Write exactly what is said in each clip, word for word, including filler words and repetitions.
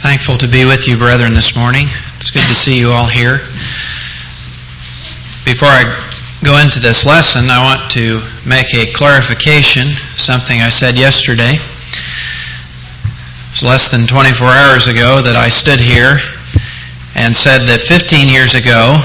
Thankful to be with you, brethren, this morning. It's good to see you all here. Before I go into this lesson, I want to make a clarification, something I said yesterday. It was less than twenty-four hours ago that I stood here and said that fifteen years ago,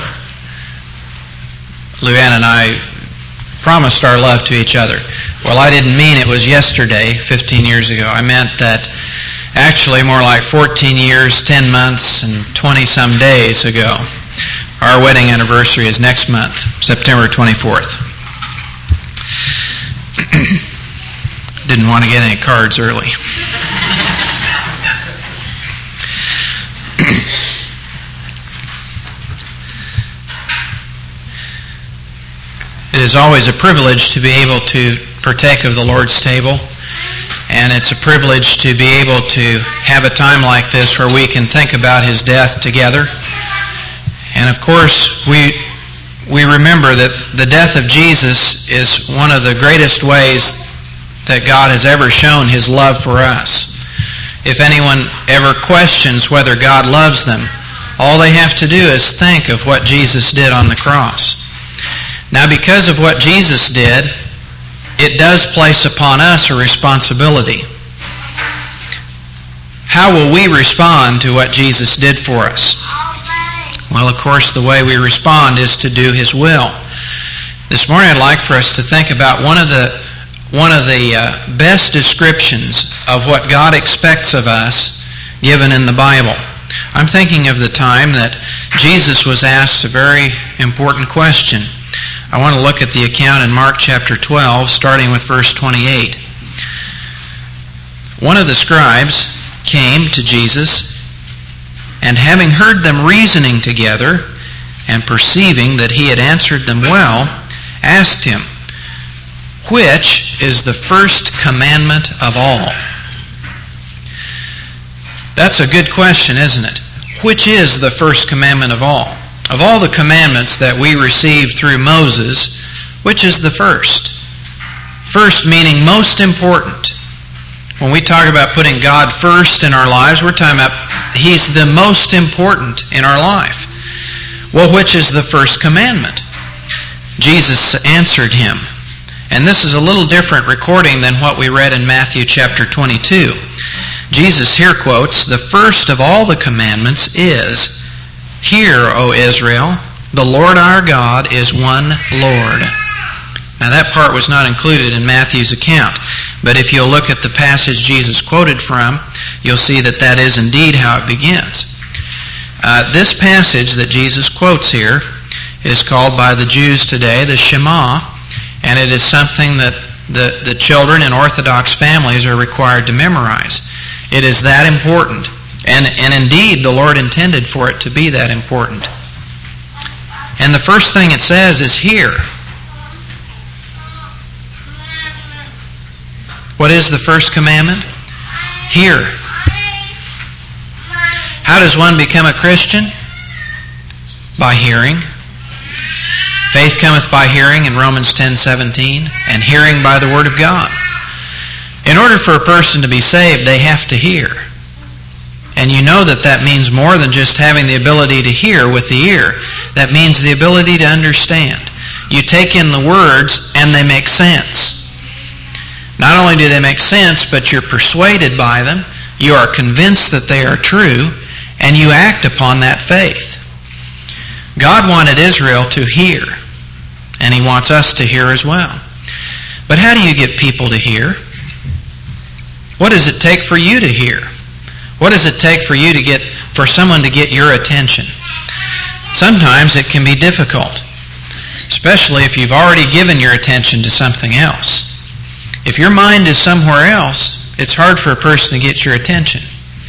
Luann and I promised our love to each other. Well, I didn't mean it was yesterday, fifteen years ago. I meant that actually more like fourteen years, ten months, and twenty-some days ago. Our wedding anniversary is next month, September twenty-fourth. Didn't want to get any cards early. It is always a privilege to be able to partake of the Lord's table, and it's a privilege to be able to have a time like this where we can think about His death together. And of course, we we remember that the death of Jesus is one of the greatest ways that God has ever shown His love for us. If anyone ever questions whether God loves them, all they have to do is think of what Jesus did on the cross. Now, because of what Jesus did, it does place upon us a responsibility. How will we respond to what Jesus did for us? Well, of course, the way we respond is to do His will. This morning I'd like for us to think about one of the one of the uh, best descriptions of what God expects of us given in the Bible. I'm thinking of the time that Jesus was asked a very important question. I want to look at the account in Mark chapter twelve, starting with verse twenty-eight. One of the scribes came to Jesus, and having heard them reasoning together, and perceiving that he had answered them well, asked him, "Which is the first commandment of all?" That's a good question, isn't it? Which is the first commandment of all? Of all the commandments that we received through Moses, which is the first? First meaning most important. When we talk about putting God first in our lives, we're talking about He's the most important in our life. Well, which is the first commandment? Jesus answered him. And this is a little different recording than what we read in Matthew chapter twenty-two. Jesus here quotes, "The first of all the commandments is, Hear, O Israel, the Lord our God is one Lord." Now that part was not included in Matthew's account, but if you'll look at the passage Jesus quoted from, you'll see that that is indeed how it begins. Uh, this passage that Jesus quotes here is called by the Jews today the Shema, and it is something that the, the children in Orthodox families are required to memorize. It is that important. And, and indeed, the Lord intended for it to be that important. And the first thing it says is hear. What is the first commandment? Hear. How does one become a Christian? By hearing. Faith cometh by hearing in Romans ten seventeen, and hearing by the Word of God. In order for a person to be saved, they have to hear. And you know that that means more than just having the ability to hear with the ear. That means the ability to understand. You take in the words and they make sense. Not only do they make sense, but you're persuaded by them, you are convinced that they are true, and you act upon that faith. God wanted Israel to hear, and He wants us to hear as well. But how do you get people to hear? What does it take for you to hear? What does it take for you to get, for someone to get your attention? Sometimes it can be difficult, especially if you've already given your attention to something else. If your mind is somewhere else, it's hard for a person to get your attention.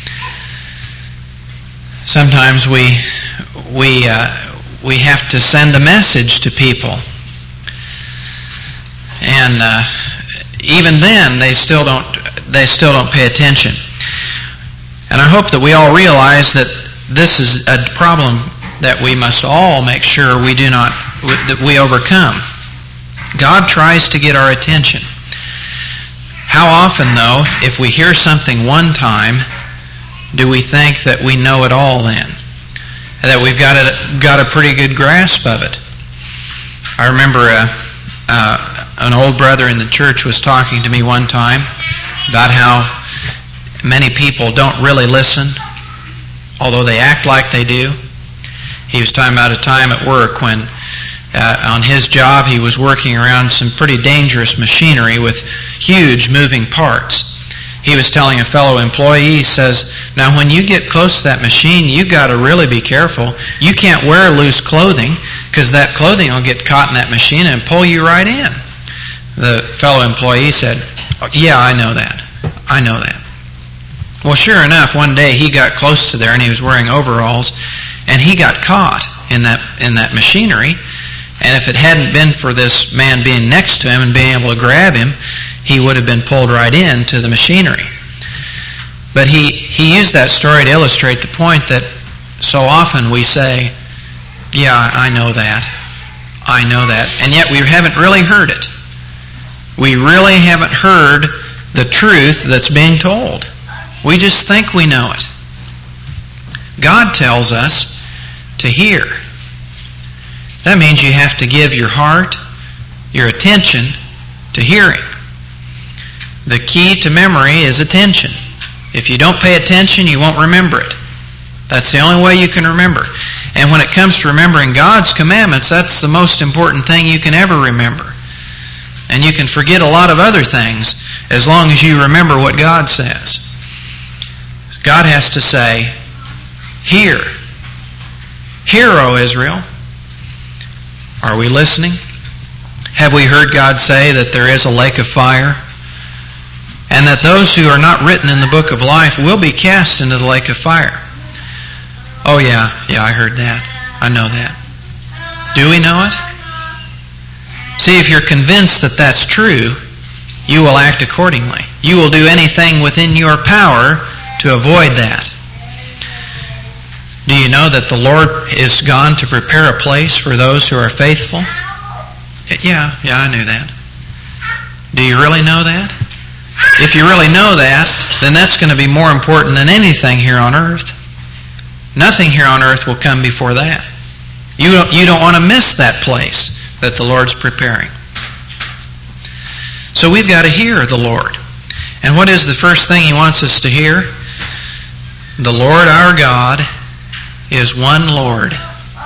Sometimes we we uh, we have to send a message to people, and uh, even then they still don't they still don't pay attention. And I hope that we all realize that this is a problem that we must all make sure we do not, that we overcome. God tries to get our attention. How often, though, if we hear something one time, do we think that we know it all then? That we've got a, got a pretty good grasp of it? I remember a, uh, an old brother in the church was talking to me one time about how many people don't really listen, although they act like they do. He was talking about a time at work when uh, on his job he was working around some pretty dangerous machinery with huge moving parts. He was telling a fellow employee, he says, now when you get close to that machine, you got to really be careful. You can't wear loose clothing because that clothing will get caught in that machine and pull you right in. The fellow employee said, oh, yeah, I know that. I know that. Well, sure enough, one day he got close to there and he was wearing overalls and he got caught in that in that machinery. And if it hadn't been for this man being next to him and being able to grab him, he would have been pulled right into the machinery. But he, he used that story to illustrate the point that so often we say, yeah, I know that. I know that. And yet we haven't really heard it. We really haven't heard the truth that's being told. We just think we know it. God tells us to hear. That means you have to give your heart, your attention to hearing. The key to memory is attention. If you don't pay attention, you won't remember it. That's the only way you can remember. And when it comes to remembering God's commandments, that's the most important thing you can ever remember. And you can forget a lot of other things as long as you remember what God says. God has to say, hear. Hear, O Israel. Are we listening? Have we heard God say that there is a lake of fire? And that those who are not written in the book of life will be cast into the lake of fire. Oh yeah, yeah, I heard that. I know that. Do we know it? See, if you're convinced that that's true, you will act accordingly. You will do anything within your power to avoid that. Do you know that the Lord is gone to prepare a place for those who are faithful? Yeah, yeah, I knew that. Do you really know that? If you really know that, then that's going to be more important than anything here on earth. Nothing here on earth will come before that. You don't, you don't want to miss that place that the Lord's preparing. So we've got to hear the Lord. And what is the first thing He wants us to hear? The Lord our God is one Lord.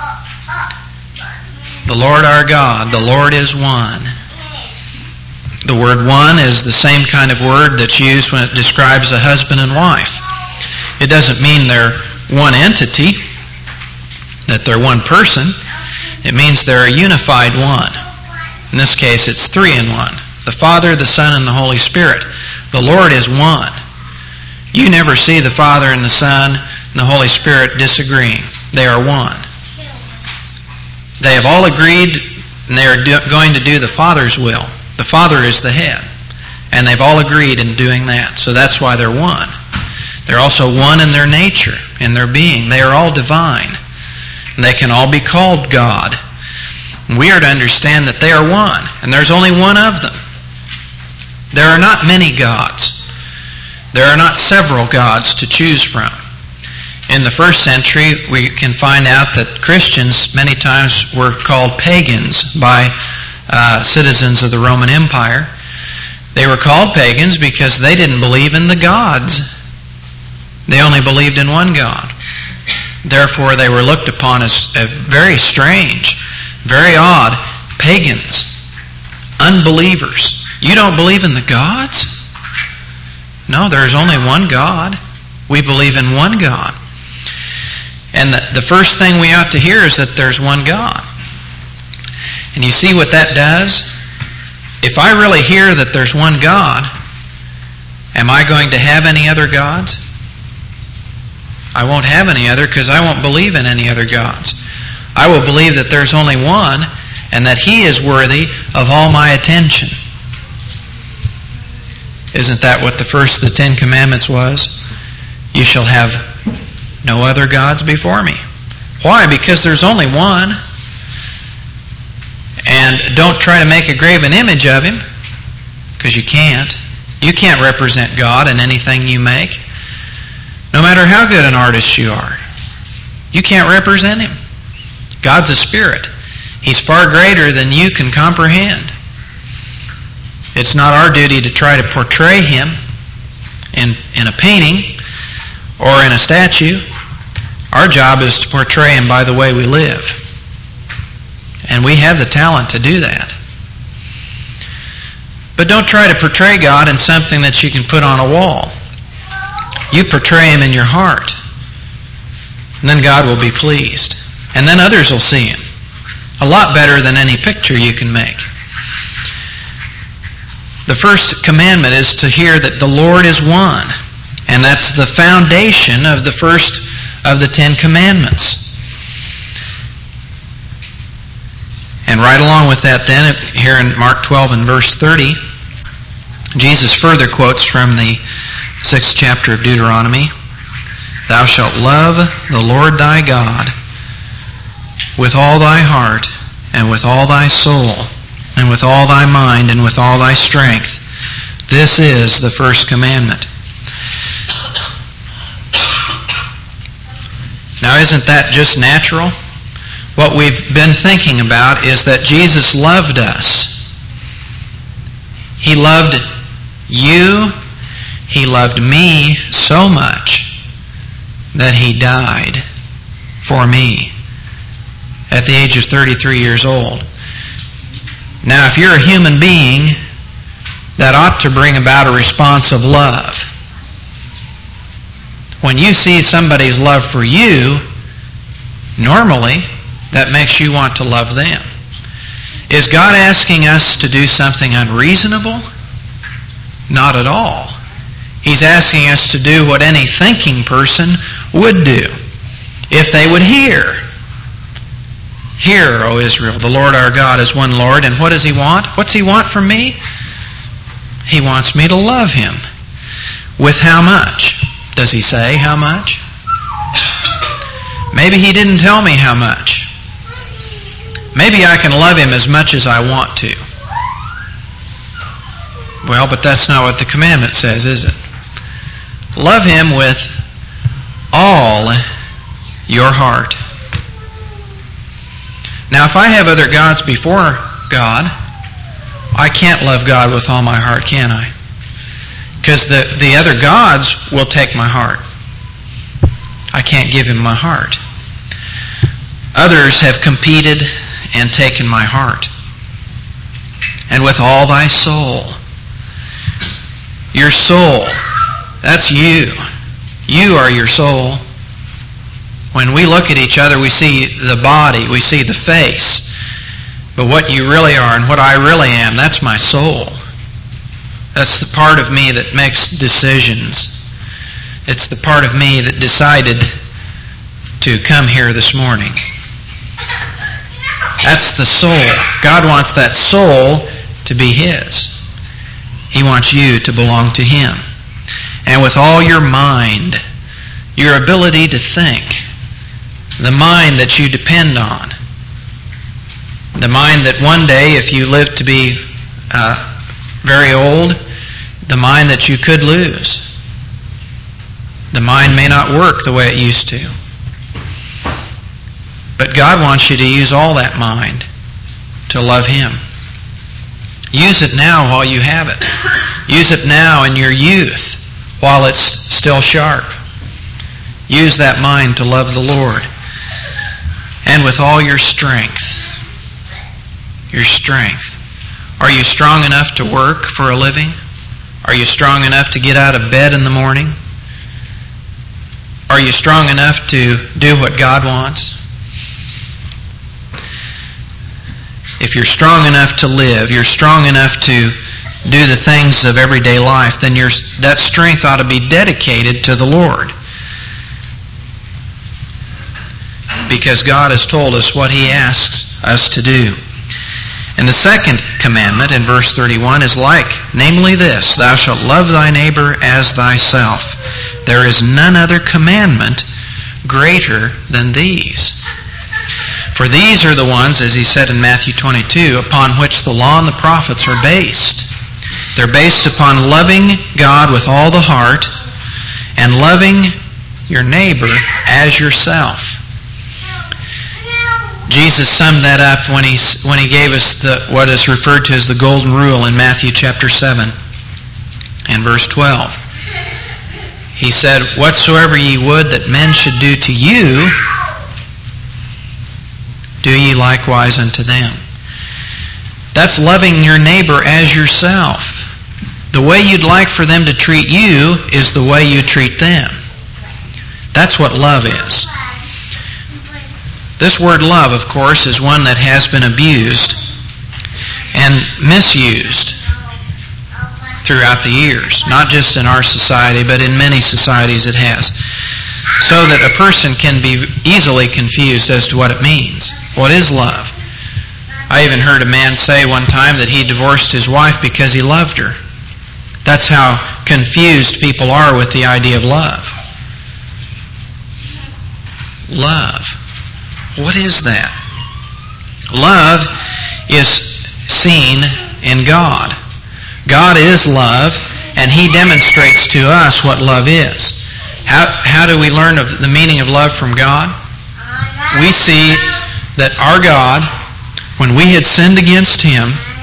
The Lord our God, the Lord is one. The word one is the same kind of word that's used when it describes a husband and wife. It doesn't mean they're one entity, that they're one person. It means they're a unified one. In this case, it's three in one. The Father, the Son, and the Holy Spirit. The Lord is one. You never see the Father and the Son and the Holy Spirit disagreeing. They are one. They have all agreed and they are do- going to do the Father's will. The Father is the head. And they've all agreed in doing that. So that's why they're one. They're also one in their nature, in their being. They are all divine. And they can all be called God. And we are to understand that they are one. And there's only one of them. There are not many gods. There are not several gods to choose from. In the first century, we can find out that Christians many times were called pagans by uh, citizens of the Roman Empire. They were called pagans because they didn't believe in the gods. They only believed in one God. Therefore, they were looked upon as very strange, very odd pagans, unbelievers. You don't believe in the gods? No, there is only one God. We believe in one God. And the, the first thing we ought to hear is that there's one God. And you see what that does? If I really hear that there's one God, am I going to have any other gods? I won't have any other because I won't believe in any other gods. I will believe that there's only one and that He is worthy of all my attention. Isn't that what the first of the Ten Commandments was? You shall have no other gods before me. Why? Because there's only one. And don't try to make a graven image of Him, because you can't. You can't represent God in anything you make. No matter how good an artist you are, you can't represent Him. God's a spirit. He's far greater than you can comprehend. It's not our duty to try to portray Him in, in a painting or in a statue. Our job is to portray Him by the way we live. And we have the talent to do that. But don't try to portray God in something that you can put on a wall. You portray Him in your heart. And then God will be pleased. And then others will see Him. A lot better than any picture you can make. The first commandment is to hear that the Lord is one. And that's the foundation of the first of the Ten Commandments. And right along with that then, here in Mark twelve and verse thirty, Jesus further quotes from the sixth chapter of Deuteronomy, "Thou shalt love the Lord thy God with all thy heart, and with all thy soul, and with all thy mind, and with all thy strength. This is the first commandment." Now, isn't that just natural? What we've been thinking about is that Jesus loved us. He loved you. He loved me so much that He died for me at the age of thirty-three years old. Now, if you're a human being, that ought to bring about a response of love. When you see somebody's love for you, normally, that makes you want to love them. Is God asking us to do something unreasonable? Not at all. He's asking us to do what any thinking person would do if they would hear. Hear, O Israel, the Lord our God is one Lord. And what does He want? What's He want from me? He wants me to love Him. With how much? Does He say how much? Maybe He didn't tell me how much. Maybe I can love Him as much as I want to. Well, but that's not what the commandment says, is it? Love Him with all your heart. Now, if I have other gods before God, I can't love God with all my heart, can I? Because the, the other gods will take my heart. I can't give Him my heart. Others have competed and taken my heart. And with all thy soul. Your soul. That's you. You are your soul. When we look at each other, we see the body, we see the face. But what you really are and what I really am, that's my soul. That's the part of me that makes decisions. It's the part of me that decided to come here this morning. That's the soul. God wants that soul to be His. He wants you to belong to Him. And with all your mind, your ability to think, the mind that you depend on, the mind that one day, if you live to be uh, very old, the mind that you could lose. The mind may not work the way it used to. But God wants you to use all that mind to love Him. Use it now while you have it. Use it now in your youth while it's still sharp. Use that mind to love the Lord. And with all your strength. Your strength. Are you strong enough to work for a living? Are you strong enough to get out of bed in the morning? Are you strong enough to do what God wants? If you're strong enough to live, you're strong enough to do the things of everyday life, then your, that strength ought to be dedicated to the Lord. Because God has told us what He asks us to do. And the second commandment in verse thirty-one is like, namely this, Thou shalt love thy neighbor as thyself. There is none other commandment greater than these. For these are the ones, as He said in Matthew twenty-two, upon which the law and the prophets are based. They're based upon loving God with all the heart and loving your neighbor as yourself. Jesus summed that up when he, when he gave us the, what is referred to as the golden rule in Matthew chapter seven and verse twelve. He said, "Whatsoever ye would that men should do to you, do ye likewise unto them." That's loving your neighbor as yourself. The way you'd like for them to treat you is the way you treat them. That's what love is. This word love, of course, is one that has been abused and misused throughout the years. Not just in our society, but in many societies it has. So that a person can be easily confused as to what it means. What is love? I even heard a man say one time that he divorced his wife because he loved her. That's how confused people are with the idea of love. Love. What is that? Love is seen in God. God is love, and He demonstrates to us what love is. How, how do we learn of the meaning of love from God? We see that our God, when we had sinned against Him,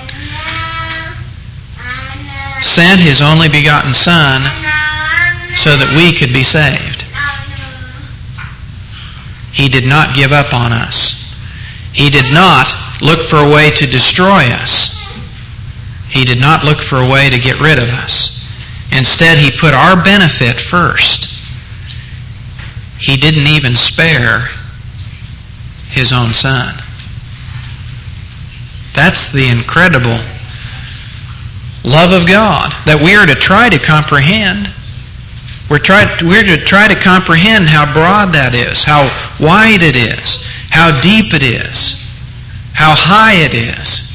sent His only begotten Son so that we could be saved. He did not give up on us. He did not look for a way to destroy us. He did not look for a way to get rid of us. Instead, He put our benefit first. He didn't even spare His own Son. That's the incredible love of God that we are to try to comprehend. We're, try, we're to try to comprehend how broad that is, how wide it is, how deep it is, how high it is.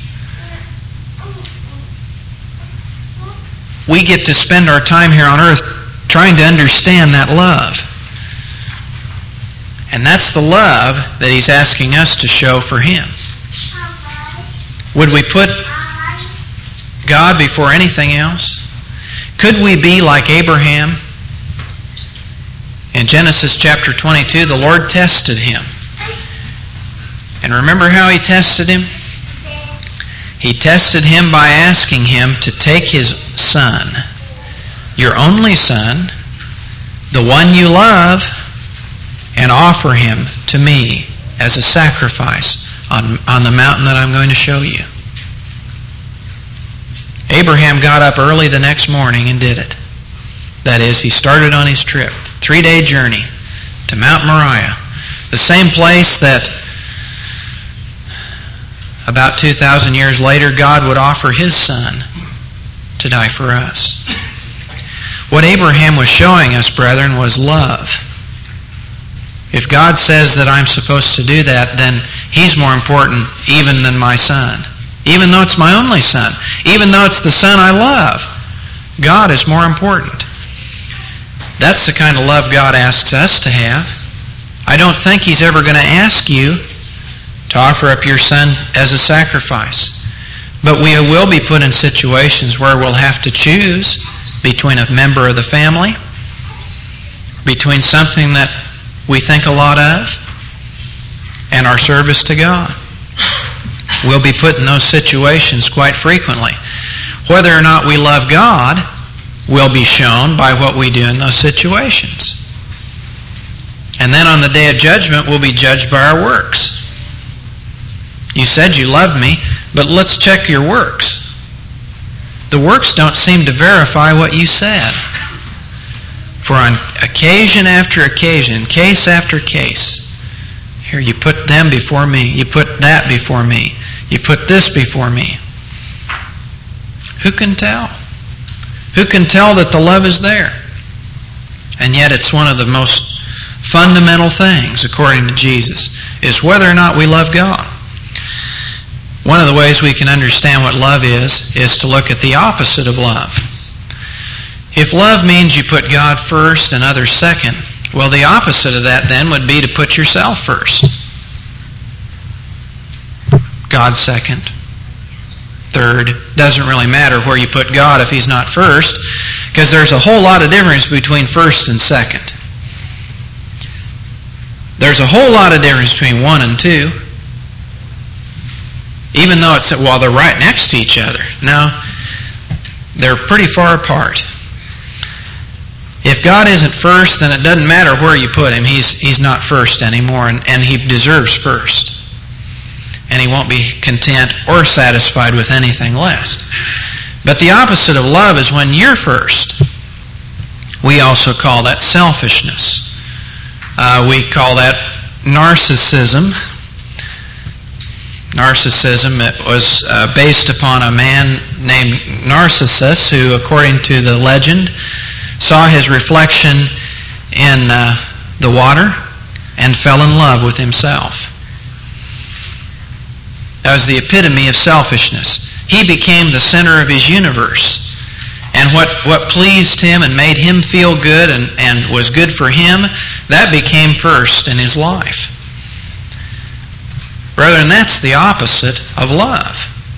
We get to spend our time here on earth trying to understand that love. And that's the love that He's asking us to show for Him. Would we put God before anything else? Could we be like Abraham? In Genesis chapter twenty-two, the Lord tested him. And remember how He tested him? He tested him by asking him to take his son, your only son, the one you love, and offer him to me as a sacrifice on, on the mountain that I'm going to show you. Abraham got up early the next morning and did it. That is, he started on his trip. Three-day journey to Mount Moriah. The same place that about two thousand years later God would offer His Son to die for us. What Abraham was showing us, brethren, was love. If God says that I'm supposed to do that, then He's more important even than my son. Even though it's my only son. Even though it's the son I love. God is more important. That's the kind of love God asks us to have. I don't think He's ever going to ask you to offer up your son as a sacrifice. But we will be put in situations where we'll have to choose between a member of the family, between something that we think a lot of, and our service to God. We'll be put in those situations quite frequently. Whether or not we love God will be shown by what we do in those situations. And then on the day of judgment, we'll be judged by our works. You said you loved me, but let's check your works. The works don't seem to verify what you said. For on occasion after occasion, case after case, here you put them before me, you put that before me, you put this before me. Who can tell? Who can tell that the love is there? And yet it's one of the most fundamental things, according to Jesus, is whether or not we love God. One of the ways we can understand what love is, is to look at the opposite of love. If love means you put God first and others second, well, the opposite of that then would be to put yourself first. God second. Third. Doesn't really matter where you put God if He's not first, because there's a whole lot of difference between first and second. There's a whole lot of difference between one and two. Even though it's, well, they're right next to each other. No, they're pretty far apart. If God isn't first, then it doesn't matter where you put Him. He's, he's not first anymore, and, and He deserves first. And He won't be content or satisfied with anything less. But the opposite of love is when you're first. We also call that selfishness. Uh, we call that narcissism. Narcissism, it was uh, based upon a man named Narcissus who, according to the legend, saw his reflection in uh, the water and fell in love with himself. That was the epitome of selfishness. He became the center of his universe. And what, what pleased him and made him feel good and, and was good for him, that became first in his life. Brethren, that's the opposite of love.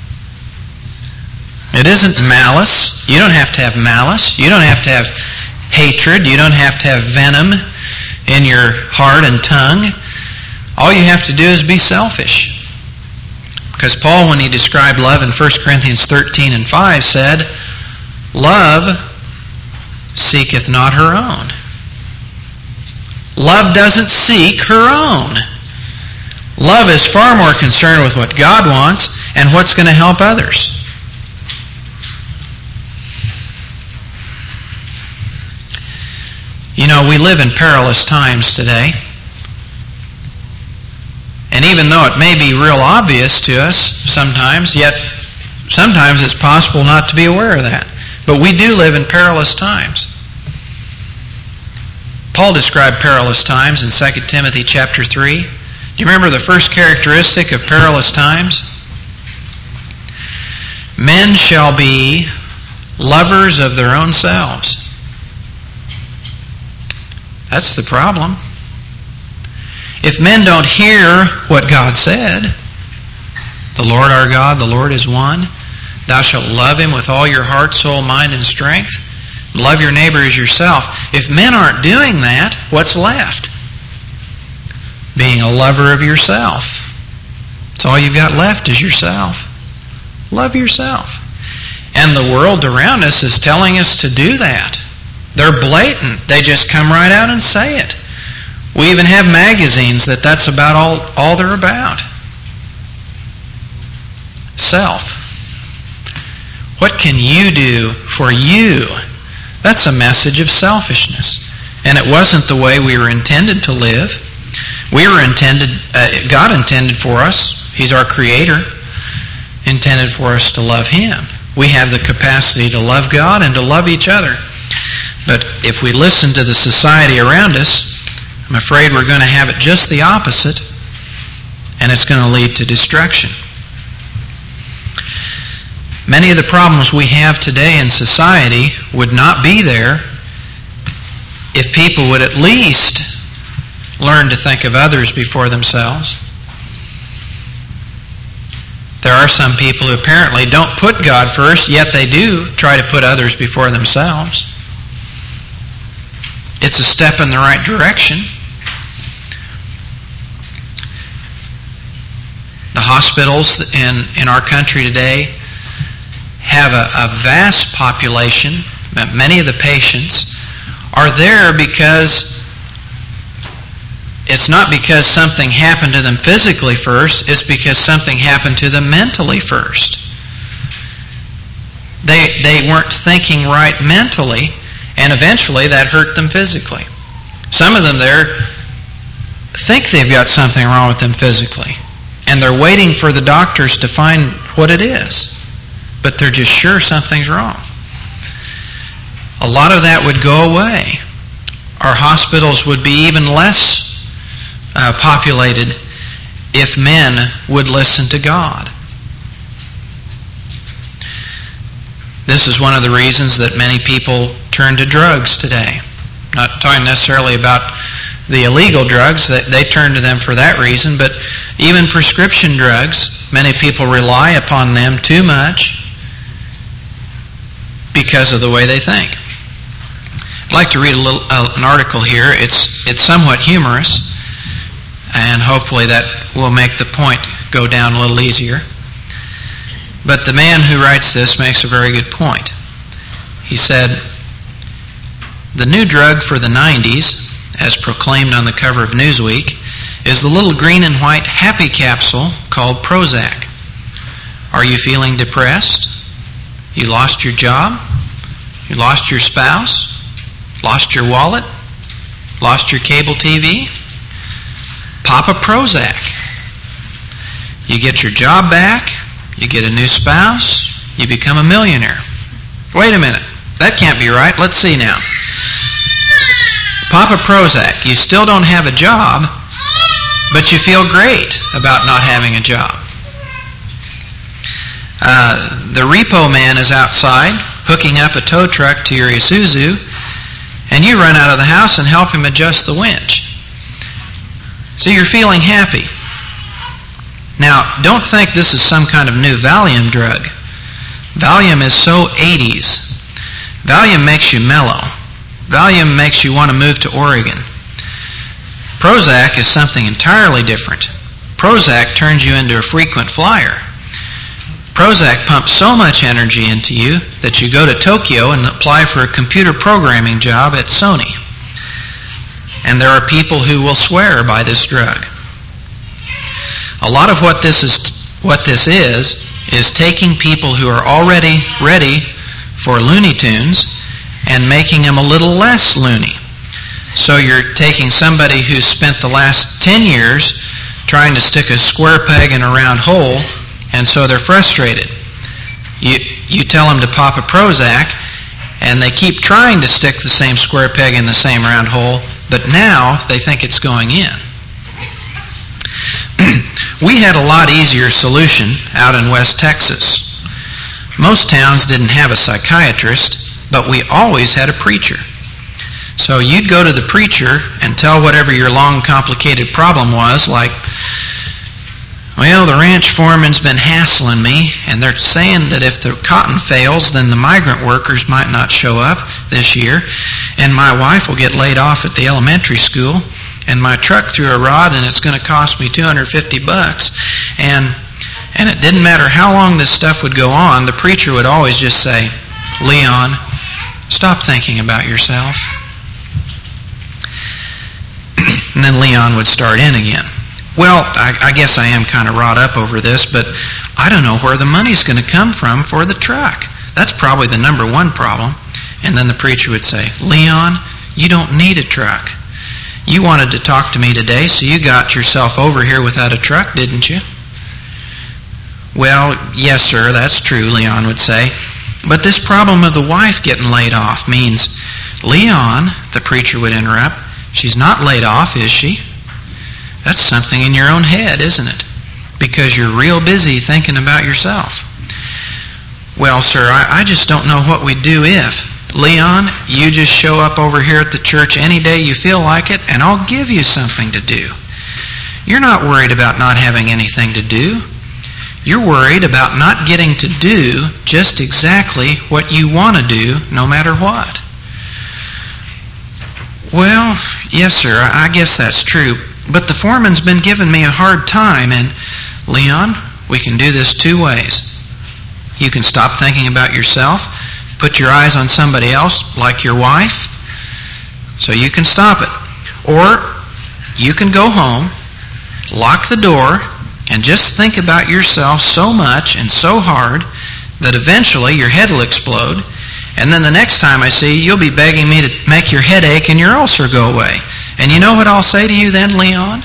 It isn't malice. You don't have to have malice. You don't have to have hatred. You don't have to have venom in your heart and tongue. All you have to do is be selfish. Because Paul, when he described love in First Corinthians thirteen and five, said, love seeketh not her own. Love doesn't seek her own. Love is far more concerned with what God wants and what's going to help others. You know, we live in perilous times today. And even though it may be real obvious to us sometimes, yet sometimes it's possible not to be aware of that. But we do live in perilous times. Paul described perilous times in Second Timothy chapter three. Do you remember the first characteristic of perilous times? Men shall be lovers of their own selves. That's the problem. If men don't hear what God said, the Lord our God, the Lord is one, thou shalt love Him with all your heart, soul, mind, and strength, love your neighbor as yourself. If men aren't doing that, what's left? Being a lover of yourself. It's all you've got left is yourself. Love yourself. And the world around us is telling us to do that. They're blatant. They just come right out and say it. We even have magazines that that's about all, all they're about. Self. What can you do for you? That's a message of selfishness. And it wasn't the way we were intended to live. We were intended, uh, God intended for us, He's our Creator, intended for us to love Him. We have the capacity to love God and to love each other. But if we listen to the society around us, I'm afraid we're going to have it just the opposite, and it's going to lead to destruction. Many of the problems we have today in society would not be there if people would at least learn to think of others before themselves. There are some people who apparently don't put God first, yet they do try to put others before themselves. It's a step in the right direction. The hospitals in, in our country today have a, a vast population. Many of the patients are there because it's not because something happened to them physically first, it's because something happened to them mentally first. They, they weren't thinking right mentally, and eventually that hurt them physically. Some of them there think they've got something wrong with them physically, and they're waiting for the doctors to find what it is, but they're just sure something's wrong. A lot of that would go away. Our hospitals would be even less Uh, populated if men would listen to God. This is one of the reasons that many people turn to drugs today. Not talking necessarily about the illegal drugs, that they turn to them for that reason, but even prescription drugs, many people rely upon them too much because of the way they think. I'd like to read a little uh, an article here. It's it's somewhat humorous. and hopefully that will make the point go down a little easier. But the man who writes this makes a very good point. He said, the new drug for the nineties, as proclaimed on the cover of Newsweek, is the little green and white happy capsule called Prozac. Are you feeling depressed? You lost your job? You lost your spouse? Lost your wallet? Lost your cable T V? Pop a Prozac. You get your job back, you get a new spouse, you become a millionaire. Wait a minute, that can't be right. Let's see now. Pop a Prozac. You still don't have a job, but you feel great about not having a job. Uh, the repo man is outside hooking up a tow truck to your Isuzu, and you run out of the house and help him adjust the winch. So you're feeling happy. Now, don't think this is some kind of new Valium drug. Valium is so eighties. Valium makes you mellow. Valium makes you want to move to Oregon. Prozac is something entirely different. Prozac turns you into a frequent flyer. Prozac pumps so much energy into you that you go to Tokyo and apply for a computer programming job at Sony. And there are people who will swear by this drug. A lot of what this is, what this is, is taking people who are already ready for Looney Tunes and making them a little less loony. So you're taking somebody who's spent the last ten years trying to stick a square peg in a round hole, and so they're frustrated. You, you tell them to pop a Prozac, and they keep trying to stick the same square peg in the same round hole, but now they think it's going in. We had a lot easier solution out in West Texas. Most towns didn't have a psychiatrist, but we always had a preacher. So you'd go to the preacher and tell whatever your long, complicated problem was, like, well, the ranch foreman's been hassling me, and they're saying that if the cotton fails, then the migrant workers might not show up this year, and my wife will get laid off at the elementary school, and my truck threw a rod, and it's going to cost me two hundred fifty bucks, and and it didn't matter how long this stuff would go on, the preacher would always just say, Leon, stop thinking about yourself. And then Leon would start in again. Well, I, I guess I am kind of wrought up over this, but I don't know where the money's going to come from for the truck. That's probably the number one problem. And then the preacher would say, Leon, you don't need a truck. You wanted to talk to me today, so you got yourself over here without a truck, didn't you? Well, yes, sir, that's true, Leon would say. But this problem of the wife getting laid off means, Leon, the preacher would interrupt, she's not laid off, is she? That's something in your own head, isn't it? Because you're real busy thinking about yourself. Well, sir, I, I just don't know what we'd do if. Leon, you just show up over here at the church any day you feel like it, and I'll give you something to do. You're not worried about not having anything to do. You're worried about not getting to do just exactly what you want to do, no matter what. Well, yes, sir, I guess that's true. But the foreman's been giving me a hard time, and, Leon, we can do this two ways. You can stop thinking about yourself, put your eyes on somebody else, like your wife, so you can stop it. Or you can go home, lock the door, and just think about yourself so much and so hard that eventually your head will explode, and then the next time I see you, you'll be begging me to make your headache and your ulcer go away. And you know what I'll say to you then, Leon?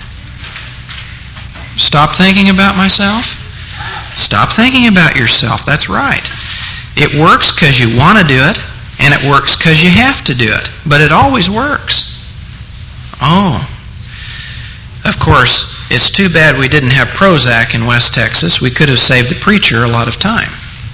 Stop thinking about myself? Stop thinking about yourself. That's right. It works because you want to do it, and it works because you have to do it. But it always works. Oh. Of course, it's too bad we didn't have Prozac in West Texas. We could have saved the preacher a lot of time.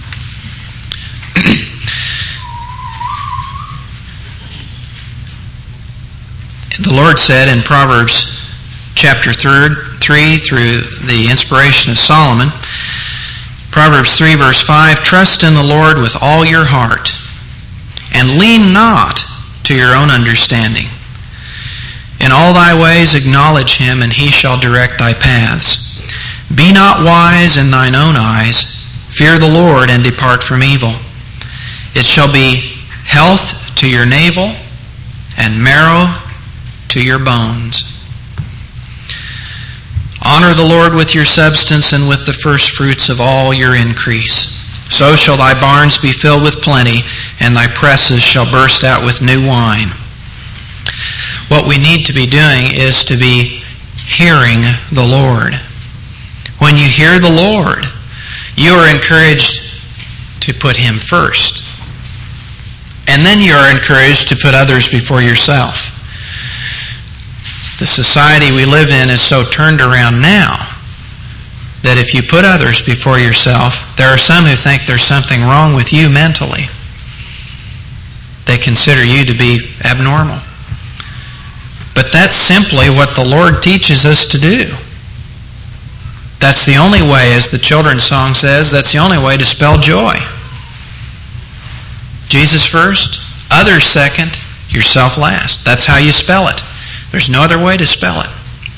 The Lord said in Proverbs chapter three through the inspiration of Solomon, Proverbs three verse five, trust in the Lord with all your heart, and lean not to your own understanding. In all thy ways acknowledge him, and he shall direct thy paths. Be not wise in thine own eyes. Fear the Lord, and depart from evil. It shall be health to your navel, and marrow to your bones. Honor the Lord with your substance, and with the first fruits of all your increase. So shall thy barns be filled with plenty, and thy presses shall burst out with new wine. What we need to be doing is to be hearing the Lord. When you hear the Lord, you are encouraged to put him first. And then you are encouraged to put others before yourself. The society we live in is so turned around now that if you put others before yourself, there are some who think there's something wrong with you mentally. They consider you to be abnormal. But that's simply what the Lord teaches us to do. That's the only way, as the children's song says, that's the only way to spell joy. Jesus first, others second, yourself last. That's how you spell it. There's no other way to spell it.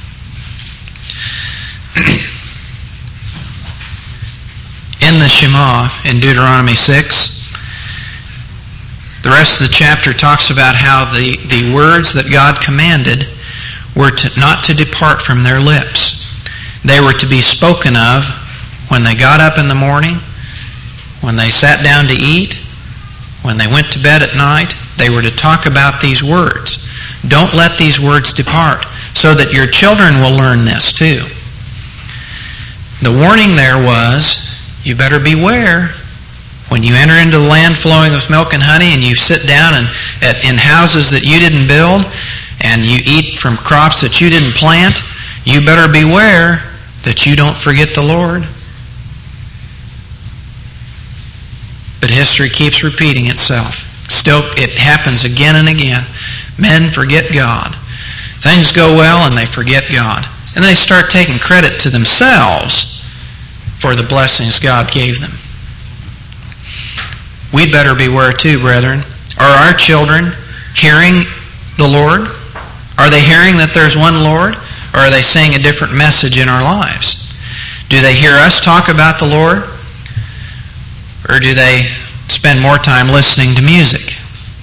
In the Shema, in Deuteronomy six, the rest of the chapter talks about how the, the words that God commanded were to, not to depart from their lips. They were to be spoken of when they got up in the morning, when they sat down to eat, when they went to bed at night. They were to talk about these words. Don't let these words depart, so that your children will learn this too. The warning there was, you better beware when you enter into the land flowing with milk and honey, and you sit down and, at, in houses that you didn't build, and you eat from crops that you didn't plant. You better beware that you don't forget the Lord. But history keeps repeating itself. Still, it happens again and again. Men forget God. Things go well and they forget God. And they start taking credit to themselves for the blessings God gave them. We'd better beware too, brethren. Are our children hearing the Lord? Are they hearing that there's one Lord? Or are they saying a different message in our lives? Do they hear us talk about the Lord? Or do they spend more time listening to music?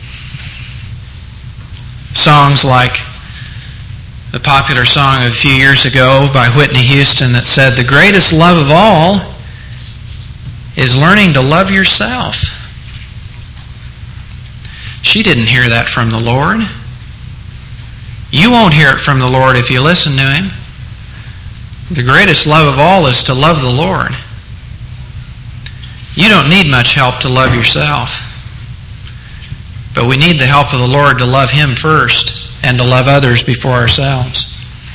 Songs like the popular song of a few years ago by Whitney Houston that said, "The greatest love of all is learning to love yourself." She didn't hear that from the Lord. You won't hear it from the Lord if you listen to him. The greatest love of all is to love the Lord. You don't need much help to love yourself. But we need the help of the Lord to love him first and to love others before ourselves.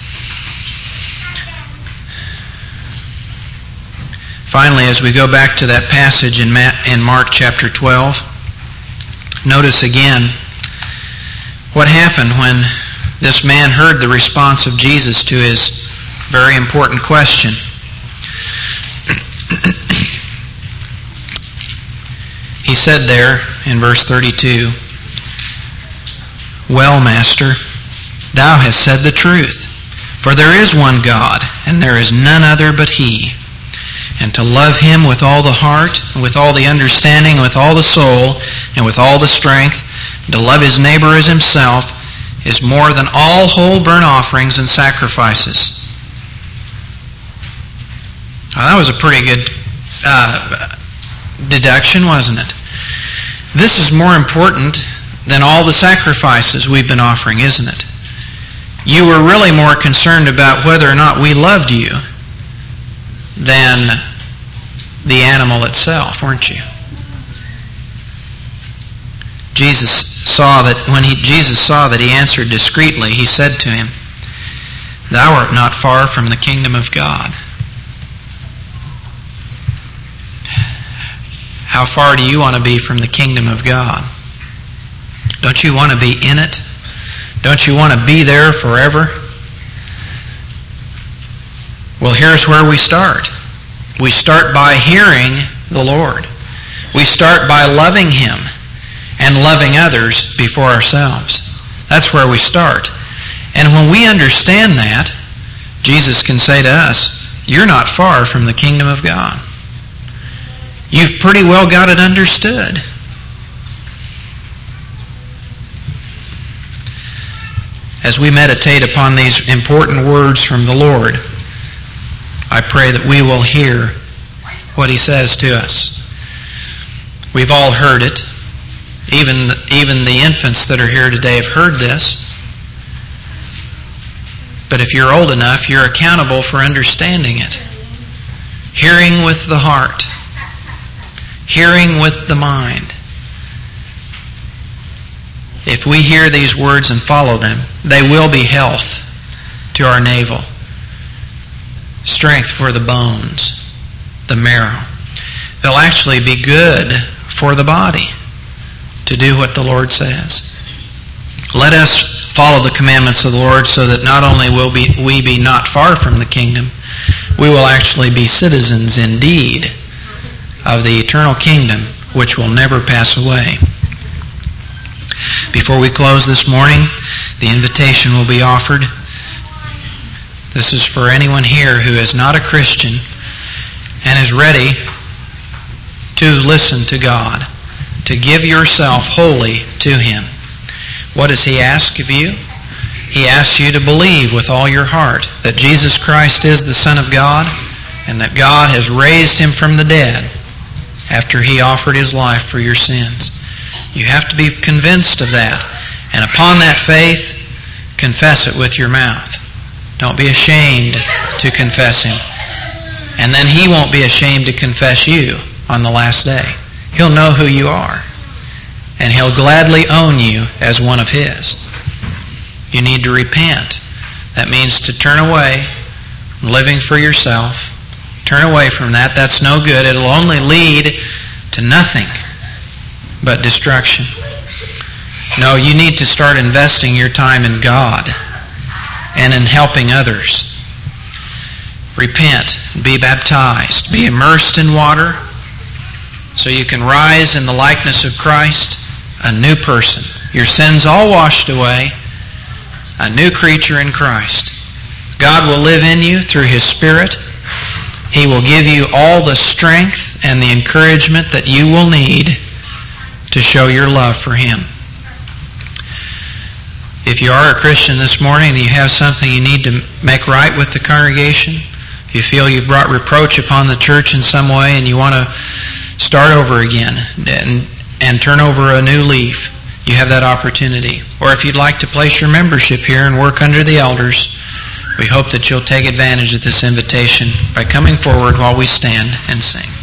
Finally, as we go back to that passage in Mark chapter twelve, notice again what happened when this man heard the response of Jesus to his very important question. He said there in verse thirty-two, "Well, Master, thou hast said the truth. For there is one God, and there is none other but He. And to love Him with all the heart, and with all the understanding, and with all the soul, and with all the strength, and to love his neighbor as himself, is more than all whole burnt offerings and sacrifices." Well, that was a pretty good uh, deduction, wasn't it? This is more important than all the sacrifices we've been offering, isn't it? You were really more concerned about whether or not we loved you than the animal itself, weren't you? Jesus saw that when he, Jesus saw that he answered discreetly, he said to him, "Thou art not far from the kingdom of God." How far do you want to be from the kingdom of God? Don't you want to be in it? Don't you want to be there forever? Well, here's where we start. We start by hearing the Lord. We start by loving Him and loving others before ourselves. That's where we start. And when we understand that, Jesus can say to us, you're not far from the kingdom of God. You've pretty well got it understood. As we meditate upon these important words from the Lord, I pray that we will hear what He says to us. We've all heard it. Even, even the infants that are here today have heard this. But if you're old enough, you're accountable for understanding it. Hearing with the heart. Hearing with the mind. If we hear these words and follow them, they will be health to our navel. Strength for the bones, the marrow. They'll actually be good for the body to do what the Lord says. Let us follow the commandments of the Lord so that not only will be, we be not far from the kingdom, we will actually be citizens indeed of the eternal kingdom which will never pass away. Before we close this morning, the invitation will be offered. This is for anyone here who is not a Christian and is ready to listen to God, to give yourself wholly to Him. What does He ask of you? He asks you to believe with all your heart that Jesus Christ is the Son of God and that God has raised Him from the dead after He offered His life for your sins. You have to be convinced of that. And upon that faith, confess it with your mouth. Don't be ashamed to confess Him. And then He won't be ashamed to confess you on the last day. He'll know who you are. And He'll gladly own you as one of His. You need to repent. That means to turn away from living for yourself. Turn away from that. That's no good. It'll only lead to nothing but destruction. No, you need to start investing your time in God and in helping others. Repent, be baptized, be immersed in water so you can rise in the likeness of Christ, a new person. Your sins all washed away, a new creature in Christ. God will live in you through His Spirit. He will give you all the strength and the encouragement that you will need to show your love for Him. If you are a Christian this morning and you have something you need to make right with the congregation, if you feel you've brought reproach upon the church in some way and you want to start over again and, and turn over a new leaf, you have that opportunity. Or if you'd like to place your membership here and work under the elders, we hope that you'll take advantage of this invitation by coming forward while we stand and sing.